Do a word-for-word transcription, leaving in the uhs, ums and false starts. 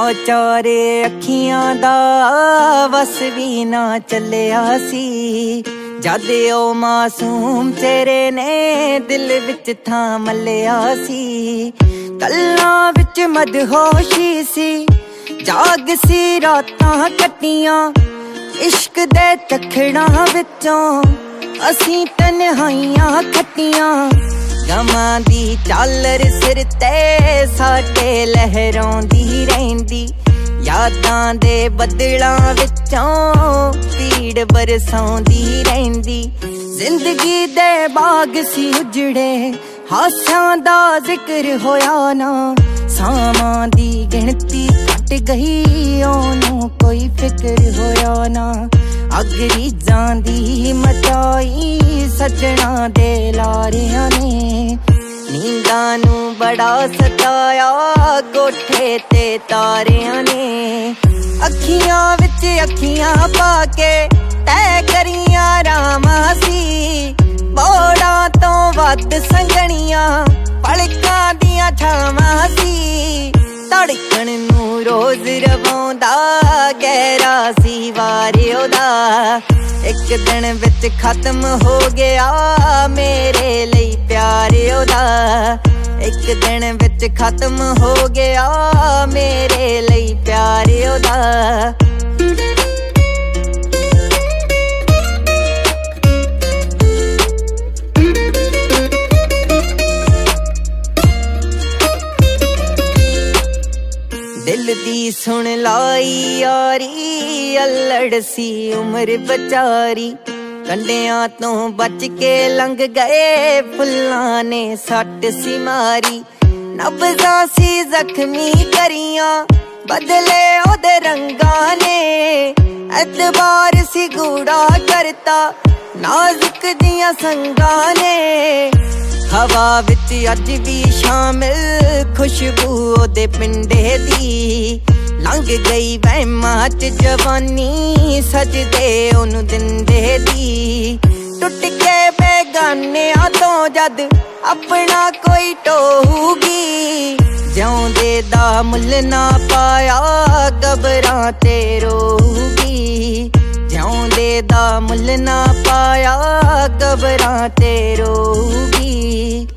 चारे अखियां दा वस भी ना चलिया सी जद ओ मासूम चेहरे ने दिल विच थाम लिया सी। गल्लां विच मदहोशी सी जाग सी रातां कट्टियां इश्क दे चखड़ां विचों असीं तन्हाइयां खट्टियां। गमां दी चालर सिर ते साडे लहराउंदी रहिंदी यादां दे बदलां विचों पीड़ बरसाउंदी रहिंदी। जिंदगी दे बाग सी उजड़े हासां दा जिक्र होया ना सामां दी गिणती घट गई ओनू कोई फिक्र होया ना। अग रीजां दी मचाई सजना दे लारियां ने नींदां नू बड़ा सताया कोठे ते तारियां ने। अखियां विच अखियां पाके तै करियां रामां सी बोड़ा तो वध संगणियां पलकां दियां छावां सी। धड़कन नू रोज रवाउंदा गहरा सी वारे ओदा एक दिन विच खत्म हो गया मेरे लई प्यार ओदा। एक दिन विच खत्म हो गया मेरे लई प्यार ओदा। दिल दी सुन लाई यारी अल्लड़ सी उम्र बचारी कंडियां तो बच के लंघ गए फुल्लां ने सट सी मारी। नब्ज़ां सी जख्मी करियां बदले ओदे रंगां ने एतबार सी गूड़ा करता नाजुक दियां संगां ने। हवा विच अज भी शामिल खुशबू ओदे पिंडे दी लंघ गई वहमां च जवानी सजदे ओनू दिंदे दी। टुट के बेगानियां तो जद अपना कोई टोहूगी जिउंदे दा मुल ना पाया कबरां ते रोहूगी। जिउंदे दा मुल ना पाया कबरां ते रोहूगी।